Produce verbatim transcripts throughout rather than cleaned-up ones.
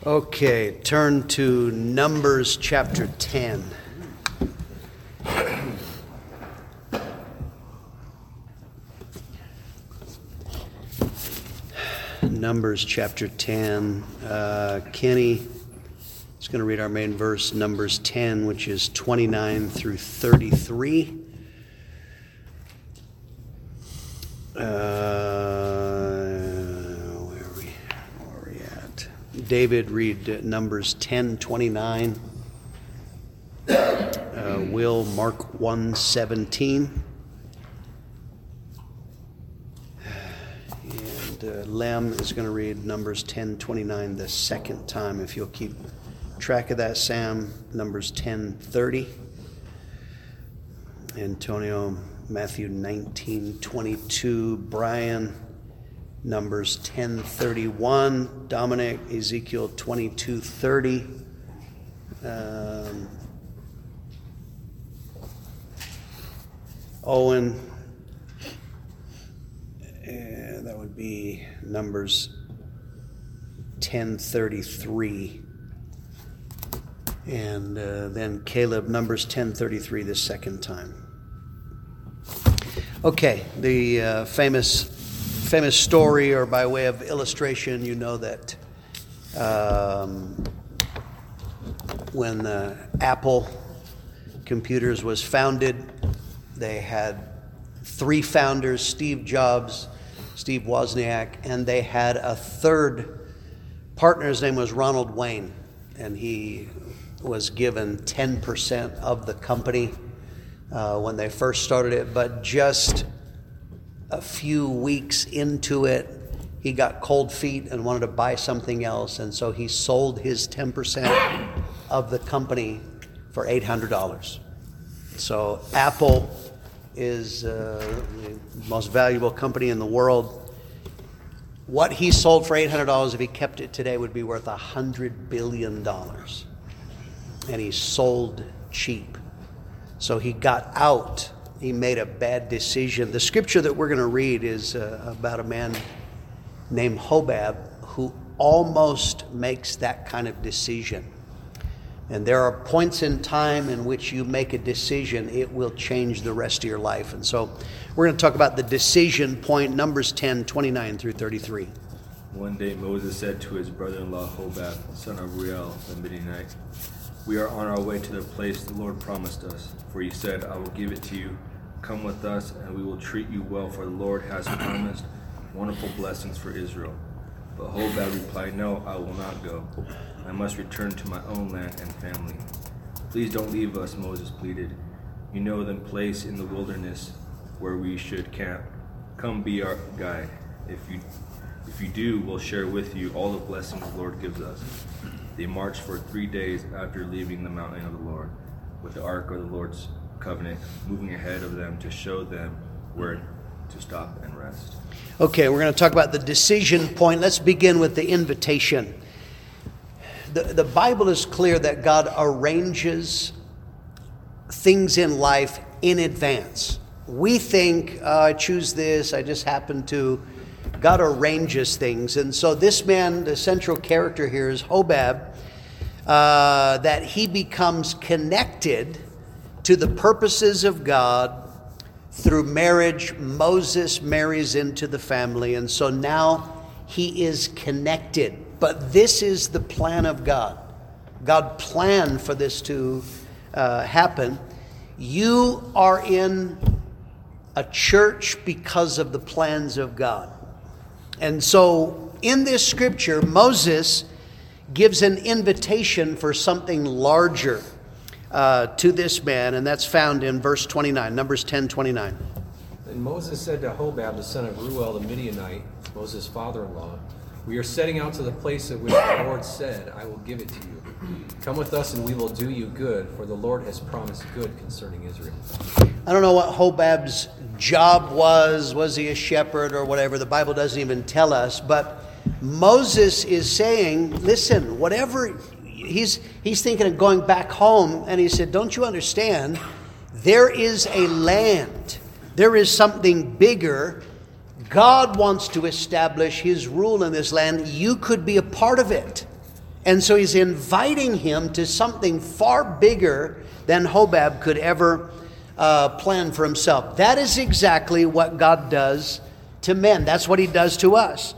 Okay, turn to Numbers chapter ten. Numbers chapter ten. Uh, Kenny is going to read our main verse, Numbers ten, which is twenty-nine through thirty-three. Uh, where are we? Where are we at? David, read uh, Numbers ten twenty-nine. Uh, Will, Mark one seventeen. And uh, Lem is going to read Numbers ten twenty-nine the second time. If you'll keep track of that, Sam, Numbers ten thirty. Antonio, Matthew nineteen twenty-two. Brian, Numbers ten thirty-one. Dominic, Ezekiel twenty-two thirty. Um, Owen, and that would be Numbers ten thirty-three. And uh, then Caleb, Numbers ten thirty-three the second time. Okay, the uh, famous famous story, or by way of illustration, you know that um, when uh, Apple Computers was founded, they had three founders, Steve Jobs, Steve Wozniak, and they had a third partner. His name was Ronald Wayne, and he was given ten percent of the company uh, when they first started it. But just a few weeks into it, he got cold feet and wanted to buy something else, and so he sold his ten percent of the company for eight hundred dollars. So Apple is uh, the most valuable company in the world. What he sold for eight hundred dollars, if he kept it today, would be worth one hundred billion dollars. And he sold cheap. So he got out. He made a bad decision. The scripture that we're going to read is uh, about a man named Hobab who almost makes that kind of decision. And there are points in time in which you make a decision, it will change the rest of your life. And so we're going to talk about the decision point, Numbers ten, twenty-nine through thirty-three. One day Moses said to his brother-in-law Hobab, son of Reuel, the Midianite, "We are on our way to the place the Lord promised us. For he said, I will give it to you. Come with us, and we will treat you well, for the Lord has promised wonderful blessings for Israel." But Hobab replied, "No, I will not go. I must return to my own land and family." "Please don't leave us," Moses pleaded. "You know the place in the wilderness where we should camp. Come be our guide. If you if you do, we'll share with you all the blessings the Lord gives us." They marched for three days after leaving the mountain of the Lord, with the ark of the Lord's covenant moving ahead of them to show them where to stop and rest. Okay, we're going to talk about the decision point. Let's begin with the invitation. The, the Bible is clear that God arranges things in life in advance. We think, uh, I choose this, I just happen to. God arranges things. And so this man, the central character here is Hobab, uh, that he becomes connected to the purposes of God through marriage. Moses marries into the family, and so now he is connected. But this is the plan of God. God planned for this to uh, happen. You are in a church because of the plans of God. And so in this scripture, Moses gives an invitation for something larger uh, to this man, and that's found in verse twenty-nine, Numbers ten twenty-nine. And Moses said to Hobab, the son of Reuel the Midianite, Moses' father-in-law, "We are setting out to the place of which the Lord said, I will give it to you. Come with us and we will do you good, for the Lord has promised good concerning Israel." I don't know what Hobab's job was. Was he a shepherd or whatever? The Bible doesn't even tell us. But Moses is saying, listen, whatever, he's, he's thinking of going back home. And he said, don't you understand? There is a land. There is something bigger. God wants to establish his rule in this land. You could be a part of it. And so he's inviting him to something far bigger than Hobab could ever uh, plan for himself. That is exactly what God does to men. That's what he does to us.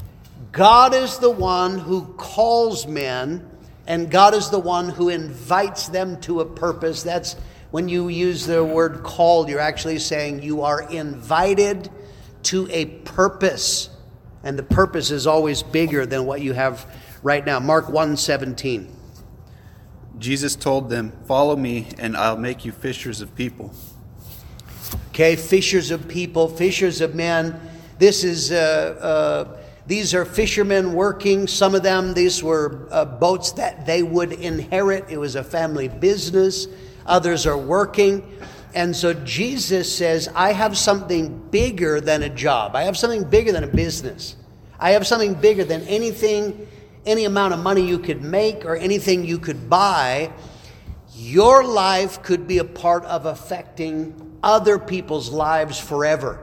God is the one who calls men, and God is the one who invites them to a purpose. That's when you use the word called, you're actually saying you are invited to a purpose. And the purpose is always bigger than what you have right now. Mark one seventeen. Jesus told them, "Follow me, and I'll make you fishers of people." Okay, fishers of people, fishers of men. This is, uh, uh, these are fishermen working. Some of them, these were uh, boats that they would inherit. It was a family business. Others are working. And so Jesus says, I have something bigger than a job. I have something bigger than a business. I have something bigger than anything, any amount of money you could make or anything you could buy. Your life could be a part of affecting other people's lives forever.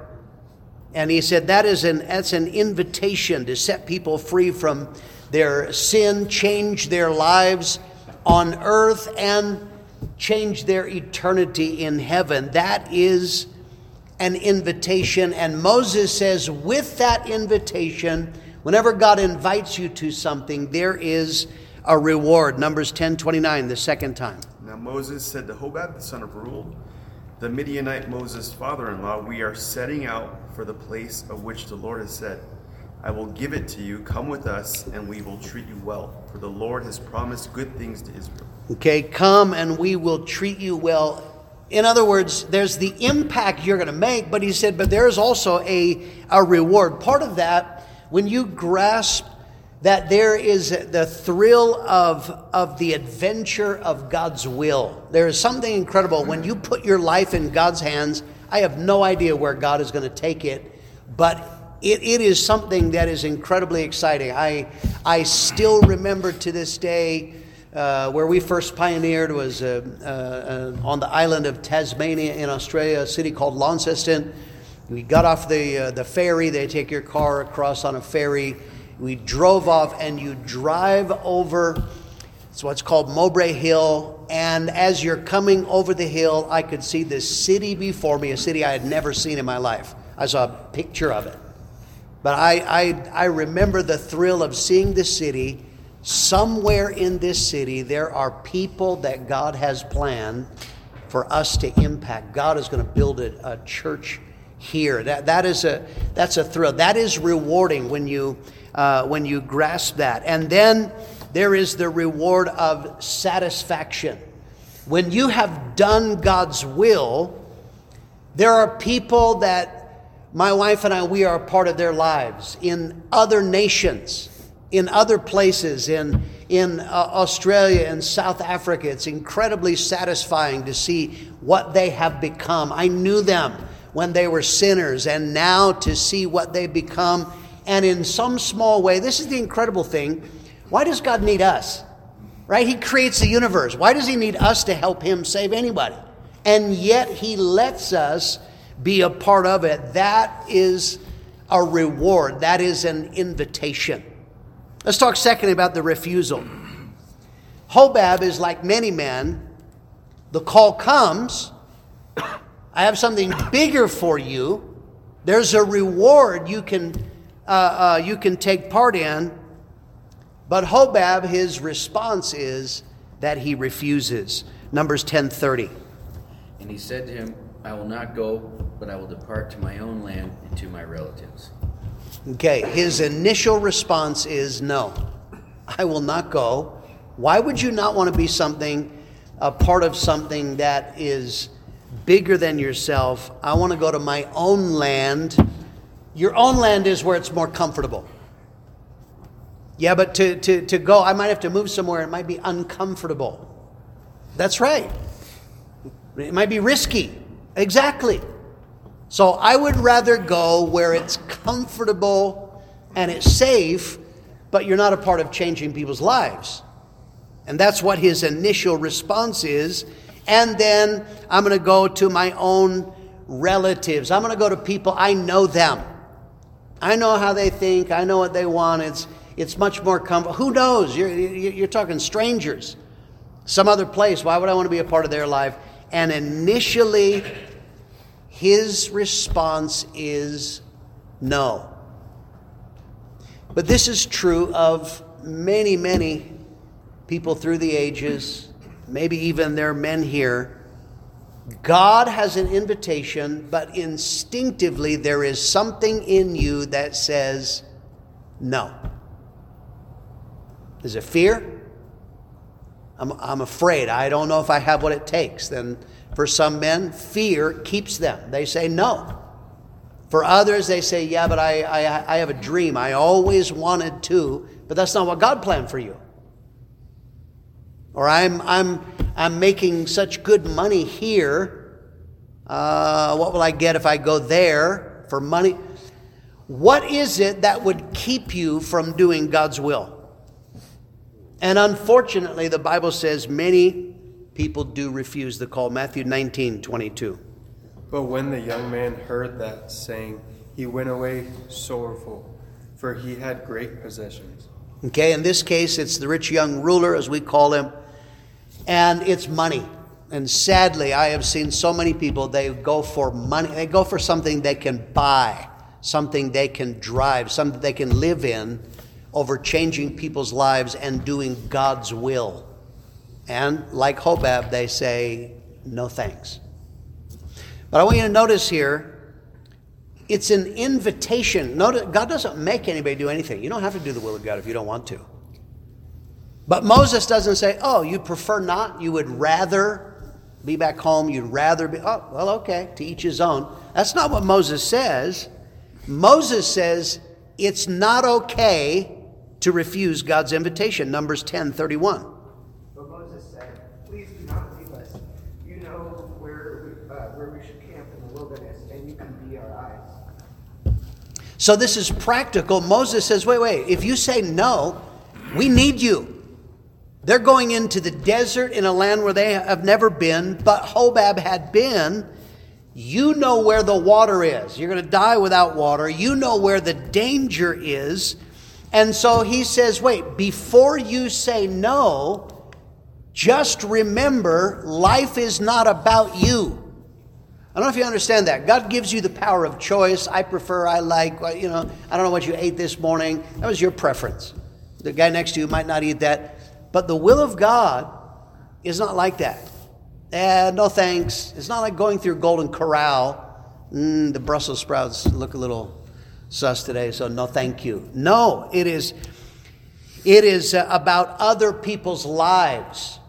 And he said that is an, that's an invitation to set people free from their sin, change their lives on earth, and change their eternity in heaven. That is an invitation. And Moses says with that invitation, whenever God invites you to something, there is a reward. Numbers ten twenty-nine, the second time. Now Moses said to Hobab, the son of Reuel, the Midianite Moses' father-in-law, we are setting out for the place of which the Lord has said, I will give it to you. Come with us, and we will treat you well. For the Lord has promised good things to Israel. Okay, come and we will treat you well. In other words, there's the impact you're going to make, but he said, but there's also a, a reward. Part of that, when you grasp that there is the thrill of, of the adventure of God's will. There is something incredible. When you put your life in God's hands, I have no idea where God is going to take it, but It, it is something that is incredibly exciting. I I still remember to this day uh, where we first pioneered was uh, uh, on the island of Tasmania in Australia, a city called Launceston. We got off the uh, the ferry. They take your car across on a ferry. We drove off, and you drive over. It's what's called Mowbray Hill. And as you're coming over the hill, I could see this city before me, a city I had never seen in my life. I saw a picture of it. But I, I, I remember the thrill of seeing the city. Somewhere in this city, there are people that God has planned for us to impact. God is going to build a, a church here. That, that is a, that's a thrill. That is rewarding when you, uh, when you grasp that. And then there is the reward of satisfaction. When you have done God's will, there are people that my wife and I, we are a part of their lives in other nations, in other places, in, in uh, Australia and South Africa. It's incredibly satisfying to see what they have become. I knew them when they were sinners, and now to see what they become. And in some small way, this is the incredible thing. Why does God need us? Right? He creates the universe. Why does he need us to help him save anybody? And yet he lets us be a part of it. That is a reward. That is an invitation. Let's talk second about the refusal. Hobab is like many men. The call comes. I have something bigger for you. There's a reward you can uh, uh, you can take part in. But Hobab, his response is that he refuses. Numbers ten thirty. And he said to him, I will not go, but I will depart to my own land and to my relatives. Okay, his initial response is no, I will not go. Why would you not want to be something, a part of something that is bigger than yourself? I want to go to my own land. Your own land is where it's more comfortable. Yeah, but to, to, to go, I might have to move somewhere. It might be uncomfortable. That's right. It might be risky. Exactly. So I would rather go where it's comfortable and it's safe, but you're not a part of changing people's lives. And that's what his initial response is. And then I'm going to go to my own relatives. I'm going to go to people, I know them. I know how they think. I know what they want. It's It's much more comfortable. Who knows? You're, you're talking strangers. Some other place. Why would I want to be a part of their life? And initially, his response is no. But this is true of many, many people through the ages. Maybe even there are men here. God has an invitation, but instinctively there is something in you that says no. Is it fear? I'm, I'm afraid. I don't know if I have what it takes. Then for some men, fear keeps them. They say no. For others, they say, yeah, but I, I, I have a dream. I always wanted to, but that's not what God planned for you. Or I'm, I'm, I'm making such good money here. Uh, what will I get if I go there for money? What is it that would keep you from doing God's will? And unfortunately, the Bible says many people do refuse the call. Matthew nineteen twenty-two. But when the young man heard that saying, he went away sorrowful, for he had great possessions. Okay, in this case, it's the rich young ruler, as we call him, and it's money. And sadly, I have seen so many people, they go for money. They go for something they can buy, something they can drive, something they can live in, over changing people's lives and doing God's will. And like Hobab, they say, no thanks. But I want you to notice here, it's an invitation. Notice, God doesn't make anybody do anything. You don't have to do the will of God if you don't want to. But Moses doesn't say, oh, you prefer not? You would rather be back home? You'd rather be, oh, well, okay, to each his own. That's not what Moses says. Moses says it's not okay to refuse God's invitation. Numbers ten thirty-one. But Moses said, please do not leave us. You know where we, uh, where we should camp in the wilderness, and you can be our eyes. So this is practical. Moses says, wait, wait, if you say no, we need you. They're going into the desert in a land where they have never been, but Hobab had been. You know where the water is. You're going to die without water. You know where the danger is. And so he says, wait, before you say no, just remember, life is not about you. I don't know if you understand that. God gives you the power of choice. I prefer, I like, you know, I don't know what you ate this morning. That was your preference. The guy next to you might not eat that. But the will of God is not like that. Eh, no thanks. It's not like going through Golden Corral. Mm, the Brussels sprouts look a little sus today, so no thank you. No, it is, it is about other people's lives.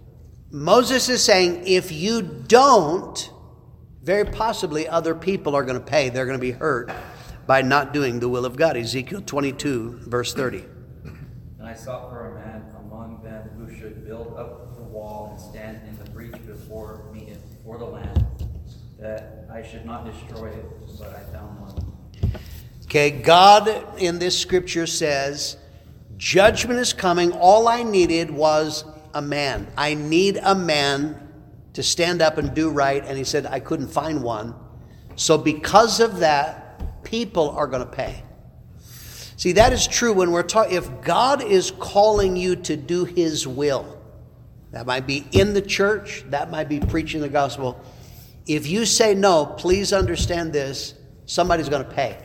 Moses is saying, if you don't, very possibly other people are going to pay. They're going to be hurt by not doing the will of God. Ezekiel twenty-two, verse thirty. And I sought for a man among them who should build up the wall and stand in the breach before me and before the land, that I should not destroy it, but I found one. Okay, God in this scripture says, judgment is coming. All I needed was a man. I need a man to stand up and do right. And he said, I couldn't find one. So because of that, people are going to pay. See, that is true when we're talking. If God is calling you to do his will, that might be in the church, that might be preaching the gospel. If you say no, please understand this, somebody's going to pay.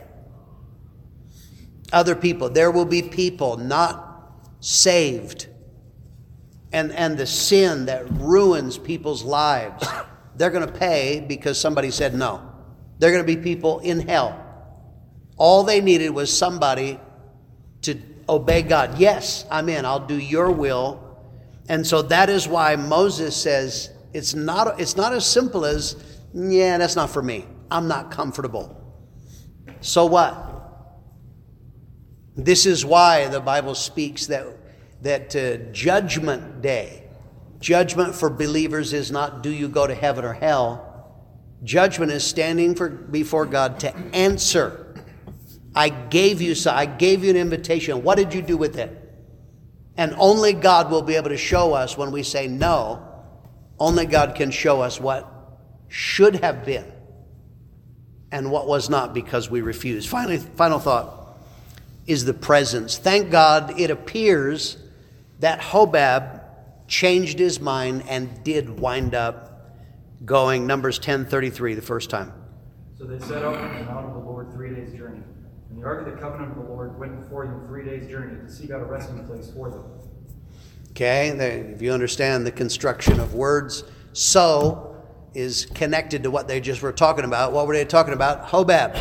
Other people. There will be people not saved. And, and the sin that ruins people's lives, they're going to pay because somebody said no. They're going to be people in hell. All they needed was somebody to obey God. Yes, I'm in. I'll do your will. And so that is why Moses says it's not, it's not as simple as, yeah, that's not for me. I'm not comfortable. So what? This is why the Bible speaks that, that uh, judgment day, judgment for believers is not do you go to heaven or hell. Judgment is standing for, before God to answer. I gave you so I gave you an invitation. What did you do with it? And only God will be able to show us when we say no. Only God can show us what should have been and what was not because we refused. Finally, final thought. is the presence. Thank God it appears that Hobab changed his mind and did wind up going. Numbers ten thirty-three, the first time. So they set out from the mount of the Lord three days' journey. And the ark of the covenant of the Lord went before them three days' journey to seek out a resting place for them. Okay, if you understand the construction of words, so is connected to what they just were talking about. What were they talking about? Hobab.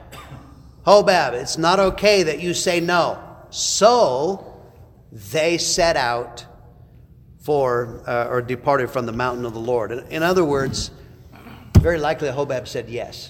Hobab, it's not okay that you say no. So they set out for, uh, or departed from the mountain of the Lord. In other words, very likely Hobab said yes.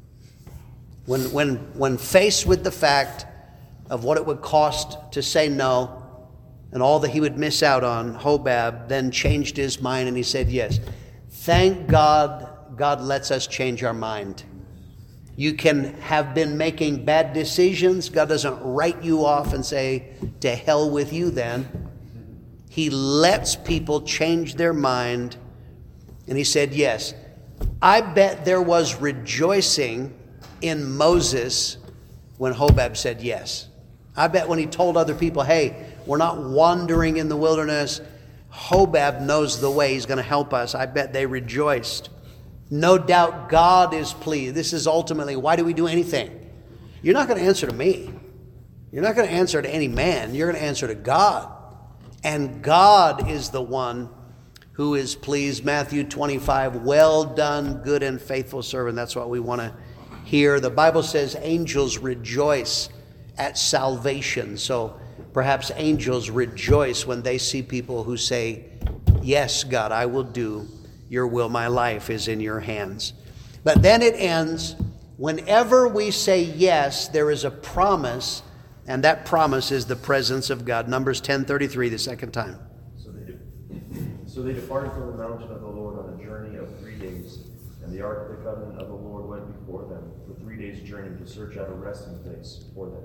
When, when, when faced with the fact of what it would cost to say no, and all that he would miss out on, Hobab then changed his mind and he said yes. Thank God, God lets us change our mind. You can have been making bad decisions. God doesn't write you off and say, to hell with you then. He lets people change their mind. And he said yes. I bet there was rejoicing in Moses when Hobab said yes. I bet when he told other people, hey, we're not wandering in the wilderness. Hobab knows the way. He's going to help us. I bet they rejoiced. No doubt God is pleased. This is ultimately, why do we do anything? You're not going to answer to me. You're not going to answer to any man. You're going to answer to God. And God is the one who is pleased. Matthew twenty-five, well done, good and faithful servant. That's what we want to hear. The Bible says angels rejoice at salvation. So perhaps angels rejoice when they see people who say, yes, God, I will do your will. My life is in your hands. But then it ends, whenever we say yes, there is a promise, and that promise is the presence of God. Numbers ten thirty-three, the second time. So they, de- so they departed from the mountain of the Lord on a journey of three days, and the ark of the covenant of the Lord went before them for three days' journey to search out a resting place for them.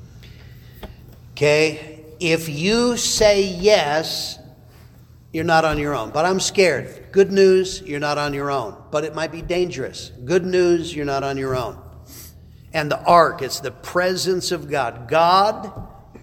Okay, if you say yes, you're not on your own. But I'm scared. Good news, you're not on your own. But it might be dangerous. Good news, you're not on your own. And the ark, it's the presence of God. God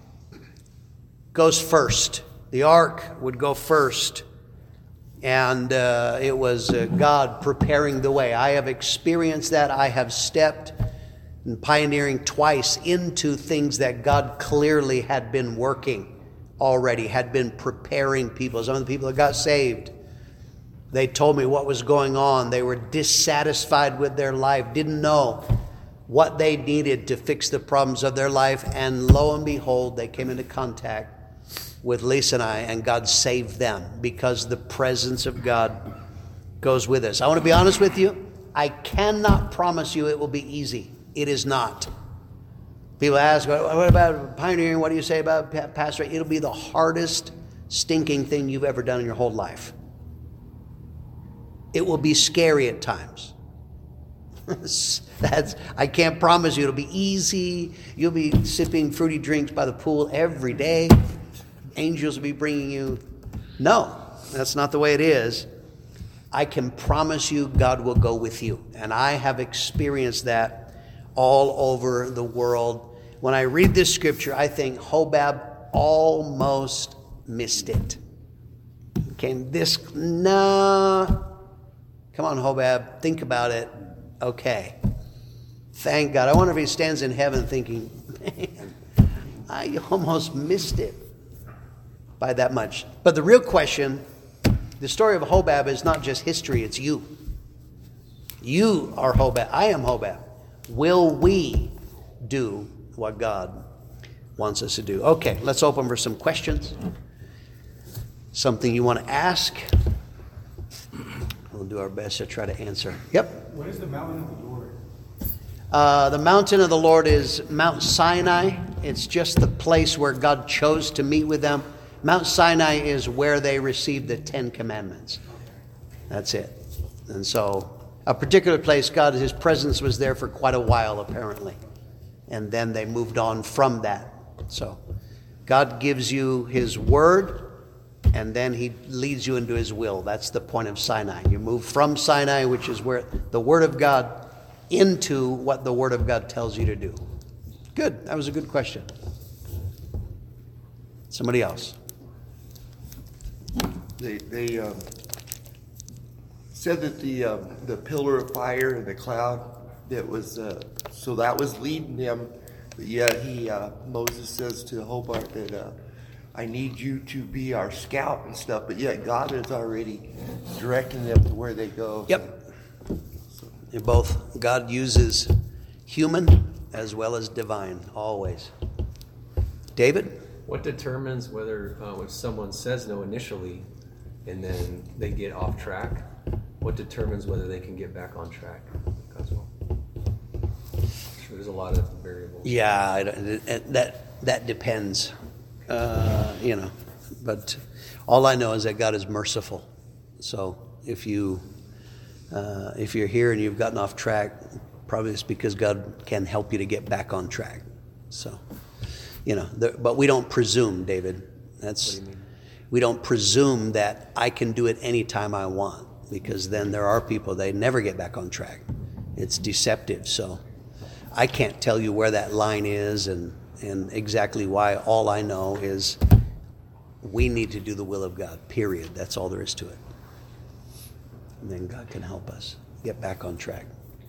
goes first. The ark would go first. And uh, it was uh, God preparing the way. I have experienced that. I have stepped and pioneering twice into things that God clearly had been working already, had been preparing people. Some of the people that got saved, they told me what was going on. They were dissatisfied with their life, didn't know what they needed to fix the problems of their life. And lo and behold, they came into contact with Lisa and I, and God saved them because the presence of God goes with us. I want to be honest with you. I cannot promise you it will be easy. It is not. People ask, what about pioneering? What do you say about pastor? It'll be the hardest stinking thing you've ever done in your whole life. It will be scary at times. That's, I can't promise you it'll be easy. You'll be sipping fruity drinks by the pool every day. Angels will be bringing you. No, that's not the way it is. I can promise you God will go with you. And I have experienced that all over the world. When I read this scripture, I think Hobab almost missed it. Okay, this, nah. Come on, Hobab, think about it. Okay. Thank God. I wonder if he stands in heaven thinking, man, I almost missed it by that much. But the real question, the story of Hobab is not just history, it's you. You are Hobab. I am Hobab. Will we do what God wants us to do? Okay, let's open for some questions. Something you want to ask? We'll do our best to try to answer. Yep. What is the mountain of the Lord? Uh, the mountain of the Lord is Mount Sinai. It's just the place where God chose to meet with them. Mount Sinai is where they received the Ten Commandments. That's it. And so a particular place, God, his presence was there for quite a while, apparently. And then they moved on from that. So God gives you his word, and then he leads you into his will. That's the point of Sinai. You move from Sinai, which is where the word of God, into what the word of God tells you to do. Good. That was a good question. Somebody else. They they um, said that the uh, the pillar of fire and the cloud that was uh, so that was leading them, but yet he uh, Moses says to Hobart that uh, I need you to be our scout and stuff, but yet God is already directing them to where they go. Yep. So. Both God uses human as well as divine always. David? What determines whether uh, if someone says no initially and then they get off track, what determines whether they can get back on track as well? Sure, there's a lot of variables. Yeah, I don't- that that depends, uh, you know. But all I know is that God is merciful. So if you uh, if you're here and you've gotten off track, probably it's because God can help you to get back on track. So, you know, the, but we don't presume, David. That's What do you mean? We don't presume that I can do it anytime I want, because then there are people, they never get back on track. It's deceptive. So I can't tell you where that line is and, and exactly why. All I know is we need to do the will of God, period. That's all there is to it. And then God can help us get back on track.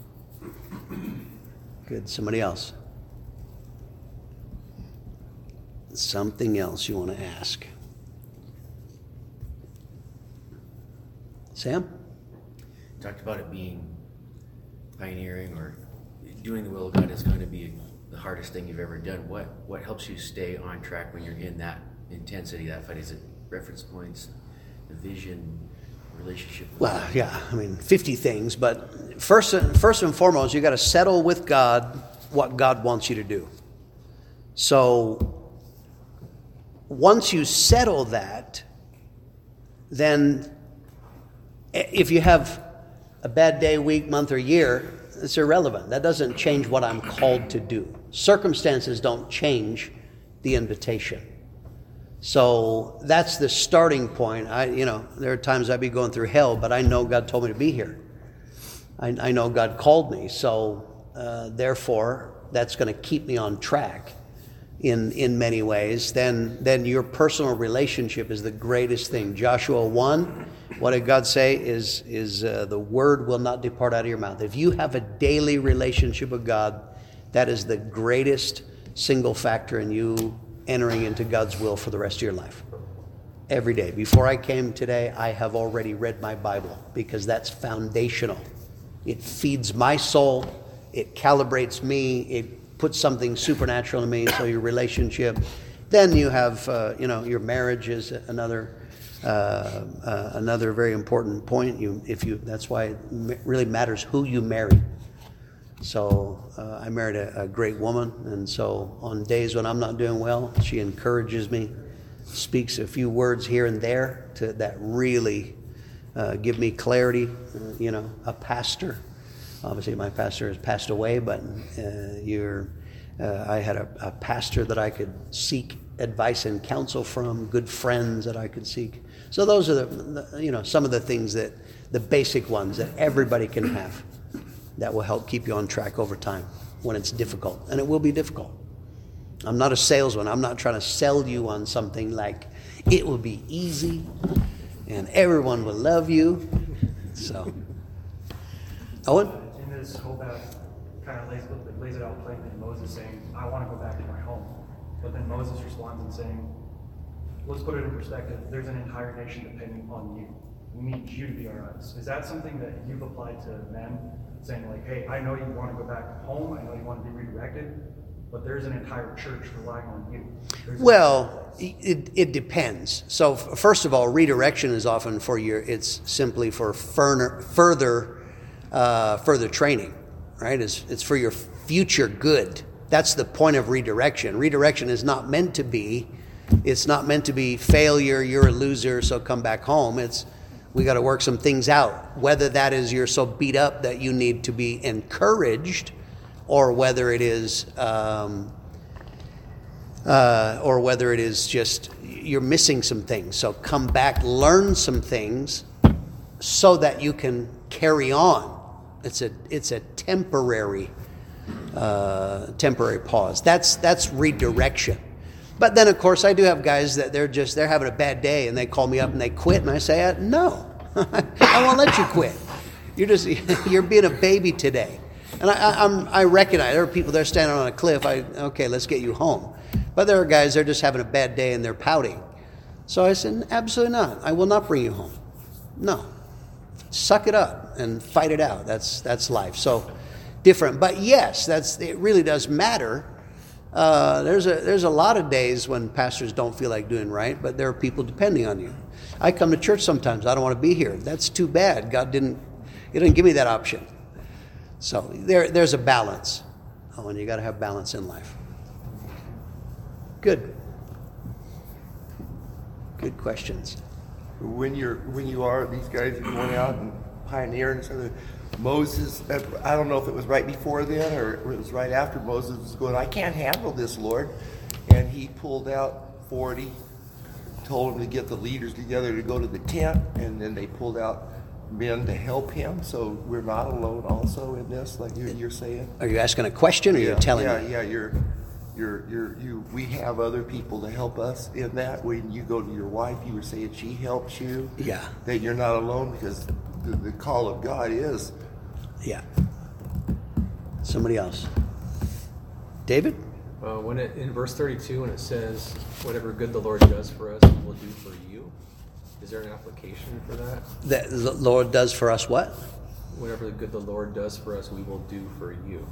Good. Somebody else? Something else you want to ask? Sam? You talked about it being pioneering or doing the will of God is going to be the hardest thing you've ever done. What what helps you stay on track when you're in that intensity, that fight? Is it reference points, the vision, relationship with Well, God? yeah, I mean, fifty things, but first and, first and foremost, you got to settle with God what God wants you to do. So once you settle that, then if you have a bad day, week, month, or year, it's irrelevant. That doesn't change what I'm called to do. Circumstances don't change the invitation. So that's the starting point. I, you know, there are times I'd be going through hell, but I know God told me to be here. I, I know God called me. So uh, therefore, that's going to keep me on track in in many ways. Then, then your personal relationship is the greatest thing. Joshua one, what did God say? Is, is uh, the word will not depart out of your mouth. If you have a daily relationship with God, that is the greatest single factor in you entering into God's will for the rest of your life. Every day. Before I came today, I have already read my Bible because that's foundational. It feeds my soul. It calibrates me. It puts something supernatural in me. So your relationship. Then you have, uh, you know, your marriage is another uh, uh, another very important point. You, if you, that's why it really matters who you marry. So uh, I married a, a great woman, and so on days when I'm not doing well, she encourages me, speaks a few words here and there to that really uh, give me clarity. Uh, you know, a pastor. Obviously, my pastor has passed away, but uh, you're. Uh, I had a, a pastor that I could seek advice and counsel from, good friends that I could seek. So those are the, the you know, some of the things that, the basic ones that everybody can have that will help keep you on track over time when it's difficult. And it will be difficult. I'm not a salesman. I'm not trying to sell you on something like it will be easy and everyone will love you. So, Owen? In this Hobab kind of lays, lays it out plainly, Moses saying, I want to go back to my home. But then Moses responds and saying, let's put it in perspective. There's an entire nation depending on you. We need you to be our eyes. Is that something that you've applied to men, saying like, hey, I know you want to go back home. I know you want to be redirected, but there's an entire church relying on you. There's Well, it, it depends. So f- first of all, redirection is often for your, it's simply for further, further, uh, further training, right? It's, it's for your future good. That's the point of redirection. Redirection is not meant to be, it's not meant to be failure, you're a loser, so come back home. It's, we got to work some things out. Whether that is you're so beat up that you need to be encouraged, or whether it is, um, uh, or whether it is just you're missing some things. So come back, learn some things, so that you can carry on. It's a it's a temporary uh, temporary pause. That's that's redirection. But then, of course, I do have guys that they're just, they're having a bad day and they call me up and they quit. And I say, uh, no, I won't let you quit. You're just, you're being a baby today. And I, I, I'm, I recognize there are people, they're standing on a cliff. I, okay, let's get you home. But there are guys, they're just having a bad day and they're pouting. So I said, absolutely not. I will not bring you home. No. Suck it up and fight it out. That's that's life. So different. But yes, that's it really does matter. Uh, there's a there's a lot of days when pastors don't feel like doing right, but there are people depending on you. I come to church sometimes. I don't want to be here. That's too bad. God didn't He didn't give me that option. So there there's a balance. Oh, and you got to have balance in life. Good. Good questions. When you're when you are these guys are going out and pioneering and stuff, Moses, I don't know if it was right before then or it was right after Moses was going, I can't handle this, Lord. And he pulled out forty, told them to get the leaders together to go to the tent, and then they pulled out men to help him. So we're not alone also in this, like you're, you're saying. Are you asking a question or yeah, you're telling yeah, me? Yeah, yeah, you're You're, you're, you, we have other people to help us in that. When you go to your wife, you were saying she helps you. Yeah. That you're not alone, because the, the call of God is. Yeah. Somebody else. David? Uh, when it, in verse thirty-two, when it says, whatever good the Lord does for us, He will do for you, is there an application for that? That the Lord does for us what? Whatever the good the Lord does for us, we will do for you.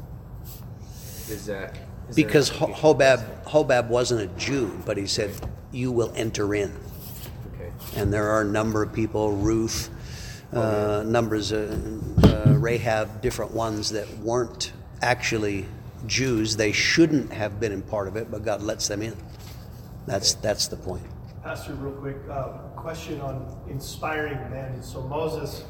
Is that... Is Because Hobab, Hobab wasn't a Jew, but he said, you will enter in. Okay. And there are a number of people, Ruth, uh, numbers, uh, uh, Rahab, different ones that weren't actually Jews. They shouldn't have been in part of it, but God lets them in. That's that's the point. Pastor, real quick, uh, question on inspiring men. So Moses,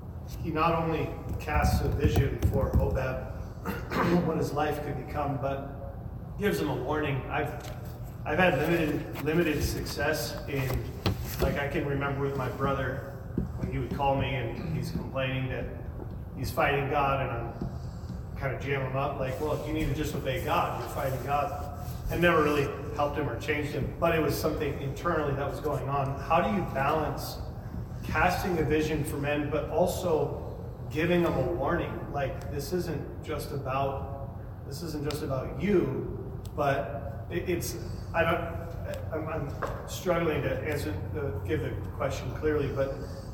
he not only casts a vision for Hobab, what his life could become, but gives him a warning. I've I've had limited limited success in, like I can remember with my brother when he would call me and he's complaining that he's fighting God, and I'm kind of jamming him up like, well, you need to just obey God. You're fighting God. I never really helped him or changed him, but it was something internally that was going on. How do you balance casting a vision for men, but also giving them a warning? Like, this isn't just about this isn't just about you. But it, it's, I don't, I'm, I'm struggling to answer, uh, give the question clearly, but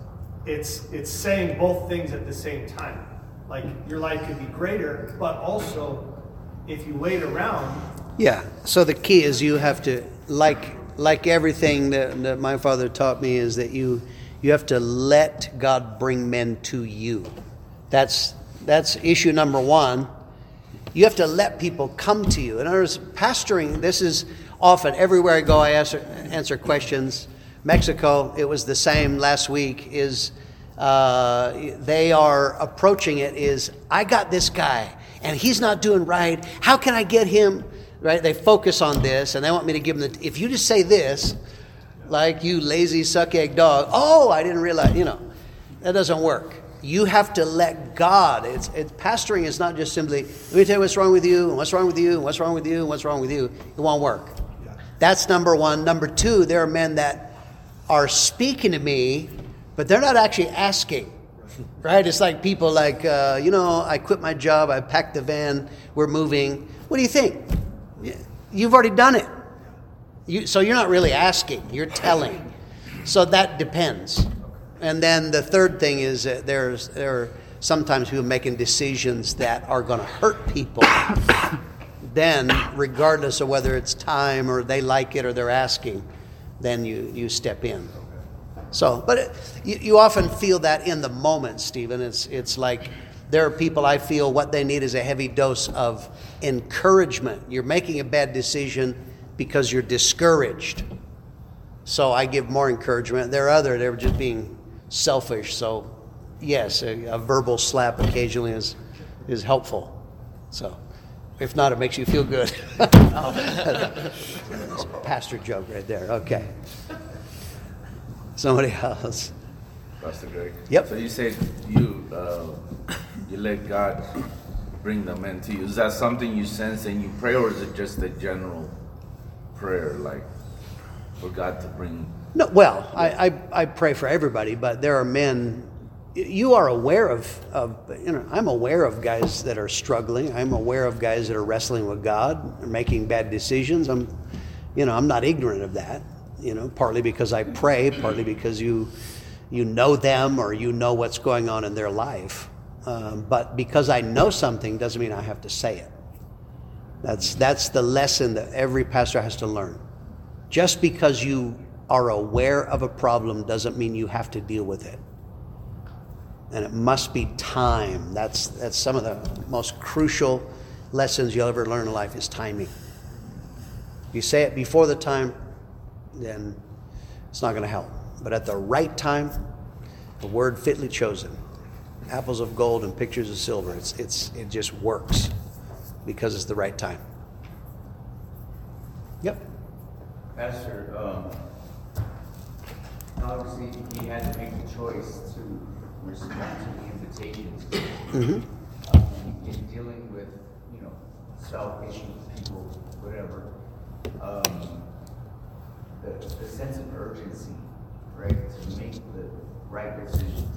it's it's saying both things at the same time. Like, your life could be greater, but also, if you wait around. Yeah, so the key is you have to, like like everything that, that my father taught me, is that you you have to let God bring men to you. That's that's issue number one. You have to let people come to you. In other words, pastoring, this is often, everywhere I go, I answer, answer questions. Mexico, it was the same last week, is uh, they are approaching it is, I got this guy, and he's not doing right. How can I get him? Right? They focus on this, and they want me to give them the, if you just say this, like, you lazy suck egg dog, oh, I didn't realize, you know, that doesn't work. You have to let God. It's, it's pastoring is not just simply, let me tell you what's wrong with you, and what's wrong with you, and what's wrong with you, and what's wrong with you. It won't work. Yeah. That's number one. Number two, there are men that are speaking to me, but they're not actually asking. Right? It's like people like, uh, you know, I quit my job, I packed the van, we're moving. What do you think? You've already done it. You, so you're not really asking, you're telling. So that depends. And then the third thing is that there's there are sometimes people making decisions that are going to hurt people. Then, regardless of whether it's time or they like it or they're asking, then you, you step in. So, but it, you, you often feel that in the moment, Stephen. It's it's like there are people, I feel what they need is a heavy dose of encouragement. You're making a bad decision because you're discouraged. So I give more encouragement. There are other, they're just being selfish. So yes, a, a verbal slap occasionally is is helpful. So if not, it makes you feel good. That's a pastor joke right there. Okay. Somebody else. Pastor Greg. Yep. So you said you uh, you let God bring the men to you. Is that something you sense and you pray, or is it just a general prayer, like for God to bring? No, well, I, I, I pray for everybody, but there are men. You are aware of, of, you know, I'm aware of guys that are struggling. I'm aware of guys that are wrestling with God, are making bad decisions. I'm, you know, I'm not ignorant of that. You know, partly because I pray, partly because you, you know them or you know what's going on in their life. Um, but because I know something doesn't mean I have to say it. That's that's the lesson that every pastor has to learn. Just because you are aware of a problem doesn't mean you have to deal with it. And it must be time. That's that's some of the most crucial lessons you'll ever learn in life is timing. If you say it before the time, then it's not going to help. But at the right time, a word fitly chosen, apples of gold and pictures of silver. It's it's it just works because it's the right time. Yep. Pastor, um, obviously he had to make the choice to respond to the invitations. Mm-hmm. Um, in dealing with, you know, selfish people, whatever, um, the, the sense of urgency, right, to make the right decisions,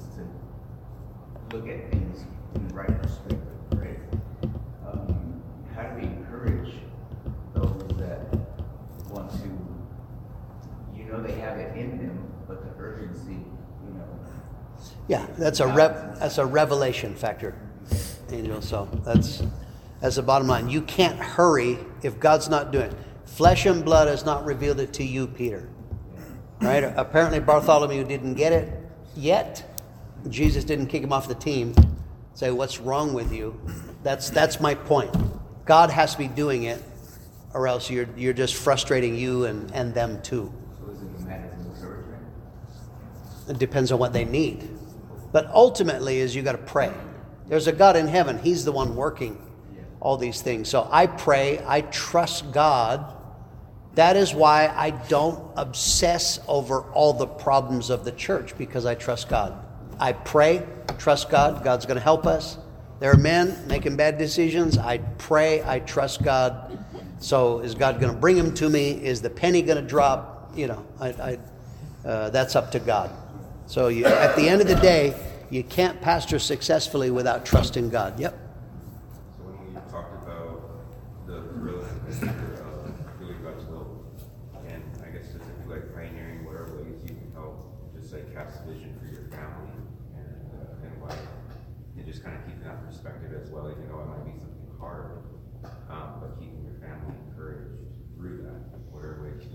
to look at things in the right perspective, right? Um, how do we encourage those that want to, you know, they have it in them, but the urgency, you know. Yeah, that's a rev, that's a revelation factor, Angel. So that's that's the bottom line. You can't hurry if God's not doing it. Flesh and blood has not revealed it to you, Peter. Right? Apparently Bartholomew didn't get it yet. Jesus didn't kick him off the team. Say, what's wrong with you? That's that's my point. God has to be doing it, or else you're you're just frustrating you and, and them too. So is it a matter of encouragement? It depends on what they need. But ultimately is you got to pray. There's a God in heaven. He's the one working all these things. So I pray. I trust God. That is why I don't obsess over all the problems of the church, because I trust God. I pray, trust God. God's going to help us. There are men making bad decisions. I pray, I trust God. So is God going to bring them to me? Is the penny going to drop? You know, I, I, uh, that's up to God. So you, at the end of the day, you can't pastor successfully without trusting God. Yep. So when we talked about the relationship of doing God's will, and I guess specifically like pioneering, whatever ways you can help, just like cast vision for your family and uh, and life, and just kind of keeping that perspective as well. You know, it might be something hard, um, but keeping your family encouraged through that, whatever ways.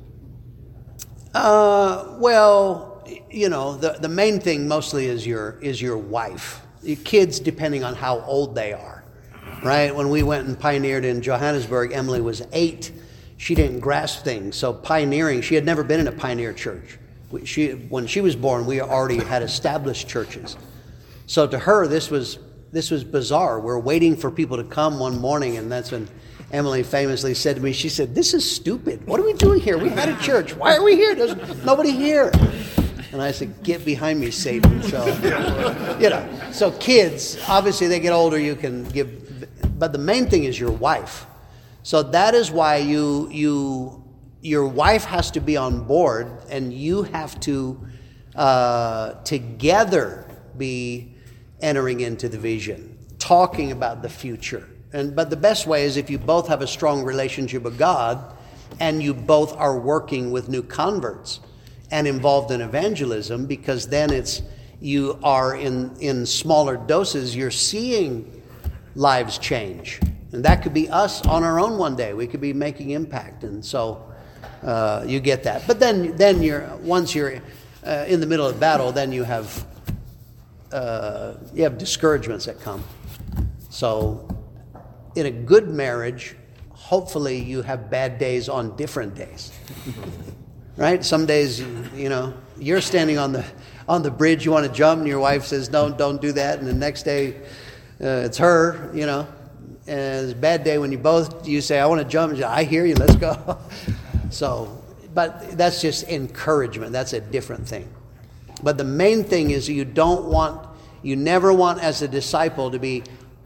Uh, well, you know, the, the main thing mostly is your is your wife. Your kids, depending on how old they are, right? When we went and pioneered in Johannesburg, Emily was eight. She didn't grasp things. So pioneering, she had never been in a pioneer church. She, when she was born, we already had established churches. So to her, this was this was bizarre. We're waiting for people to come one morning, and that's when Emily famously said to me, she said, "This is stupid. What are we doing here? We had a church. Why are we here? There's nobody here." And I said, "Get behind me, Satan." So, you know, so kids, obviously they get older, you can give, but the main thing is your wife. So that is why you, you, your wife has to be on board, and you have to uh, together be entering into the vision, talking about the future. And but the best way is if you both have a strong relationship with God, and you both are working with new converts and involved in evangelism, because then it's you are in in smaller doses, you're seeing lives change. And that could be us on our own one day. We could be making impact. And so uh, you get that. But then then you're once you're uh, in the middle of battle, then you have uh, you have discouragements that come. So in a good marriage, hopefully you have bad days on different days. Right? Some days, you know, you're standing on the on the bridge, you want to jump, and your wife says, "No, don't do that." And the next day, uh, it's her, you know. And it's a bad day when you both, you say, "I want to jump." And she, "I hear you, let's go." So, but that's just encouragement. That's a different thing. But the main thing is you don't want, you never want as a disciple to be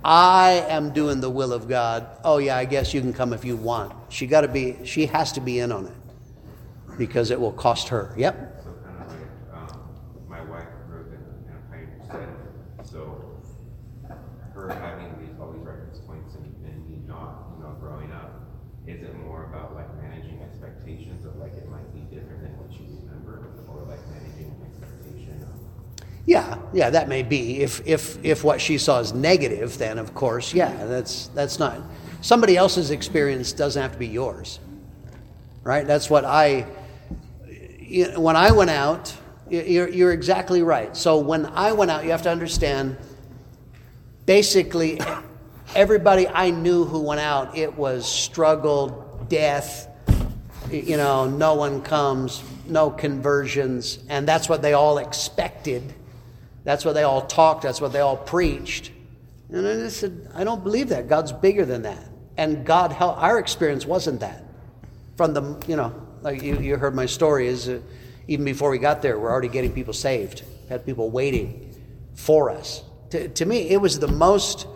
I am doing the will of God. Oh yeah, I guess you can come if you want. She got to be. She has to be in on it because it will cost her. Yep. So kind of like um, my wife grew up in a, in a pioneer setting. So her having these all these reference points and, and me not, you know, growing up, is it more about like managing expectations of like it might be different than what you remember, or like managing an expectation of? Yeah, yeah, that may be. If if if what she saw is negative, then of course, yeah, that's that's not. Somebody else's experience doesn't have to be yours, right? That's what I. You know, when I went out, you're you're exactly right. So when I went out, you have to understand. Basically, everybody I knew who went out, it was struggle, death. You know, no one comes, no conversions, and that's what they all expected. That's what they all talked. That's what they all preached. And I just said, I don't believe that. God's bigger than that. And God, our experience wasn't that. From the, you know, like you, you heard my story, is uh, even before we got there, we're already getting people saved. Had people waiting for us. To, to me, it was the most,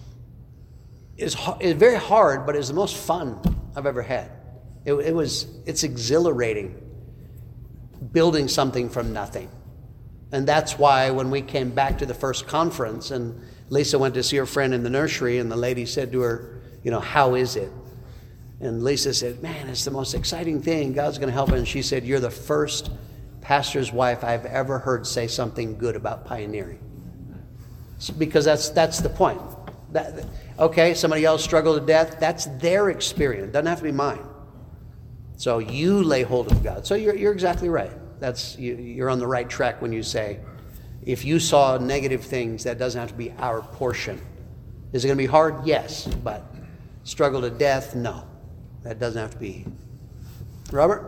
it's it very hard, but it was the most fun I've ever had. It, it was, it's exhilarating building something from nothing. And that's why when we came back to the first conference and Lisa went to see her friend in the nursery and the lady said to her, you know, how is it? And Lisa said, man, it's the most exciting thing. God's going to help her. And she said, you're the first pastor's wife I've ever heard say something good about pioneering. So, because that's that's the point. That, okay, somebody else struggled to death. That's their experience. It doesn't have to be mine. So you lay hold of God. So you're you're exactly right. That's you, you're on the right track when you say, if you saw negative things, that doesn't have to be our portion. Is it going to be hard? Yes, but struggle to death? No, that doesn't have to be. Robert?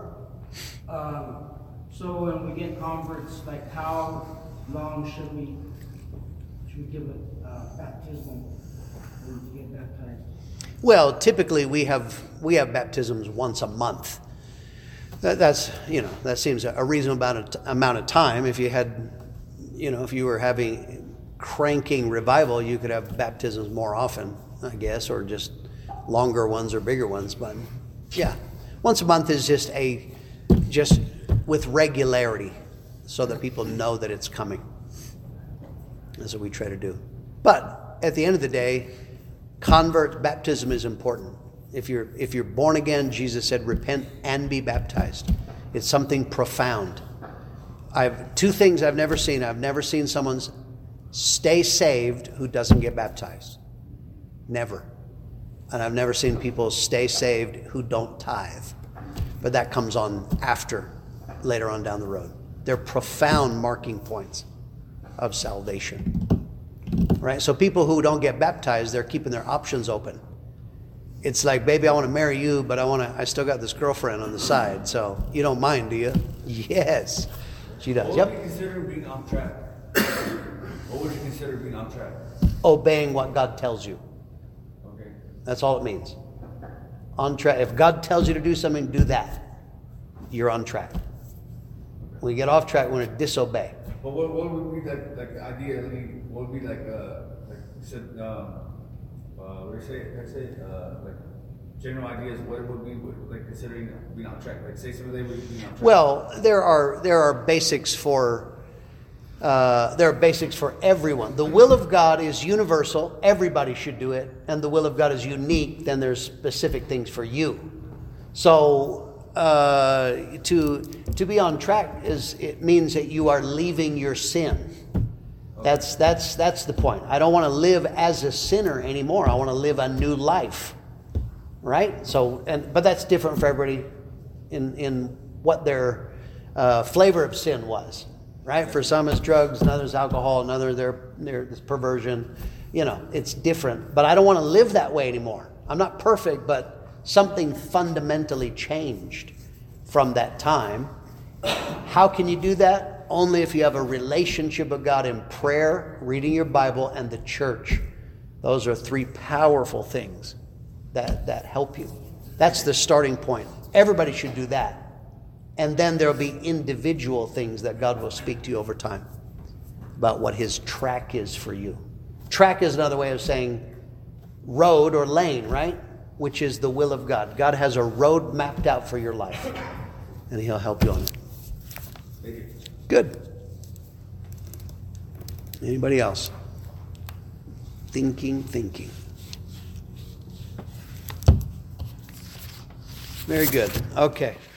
Um, so when we get converts, like how long should we should we give it uh, baptism when we get baptized? Well, typically we have we have baptisms once a month. That, that's you know that seems a reasonable amount of, amount of time. If you had, you know, if you were having cranking revival, you could have baptisms more often, I guess, or just longer ones or bigger ones. But yeah, once a month is just a just with regularity, so that people know that it's coming. That's what we try to do. But at the end of the day, convert baptism is important. If you're if you're born again, Jesus said, repent and be baptized. It's something profound. I've two things I've never seen. I've never seen someone stay saved who doesn't get baptized. Never. And I've never seen people stay saved who don't tithe. But that comes on after, later on down the road. They're profound marking points of salvation. Right? So people who don't get baptized, they're keeping their options open. It's like, baby, I want to marry you, but I want to. I still got this girlfriend on the side. So you don't mind, do you? Yes, she does. What Yep. would you consider being off track? What would you consider being off track? Obeying what God tells you. Okay. That's all it means. On track. If God tells you to do something, do that. You're on track. When you get off track, we're going to disobey. But what, what would be like like idea? Like, what would be like uh like you said um uh what do you say? I say uh like general ideas. What would be like considering being on track? Like say somebody would be on track. Well, there are there are basics for uh, there are basics for everyone. The will of God is universal; everybody should do it. And the will of God is unique. Then there's specific things for you. So uh, to to be on track is it means that you are leaving your sin. That's that's that's the point. I don't want to live as a sinner anymore. I want to live a new life. Right? So, and but that's different for everybody in in what their uh, flavor of sin was. Right? For some it's drugs, another's alcohol, another their their this perversion. You know, it's different. But I don't want to live that way anymore. I'm not perfect, but something fundamentally changed from that time. How can you do that? Only if you have a relationship with God in prayer, reading your Bible, and the church. Those are three powerful things that, that help you. That's the starting point. Everybody should do that. And then there'll be individual things that God will speak to you over time about what his track is for you. Track is another way of saying road or lane, right? Which is the will of God. God has a road mapped out for your life, and He'll help you on it. Good. Anybody else? Thinking, thinking. Very good. Okay.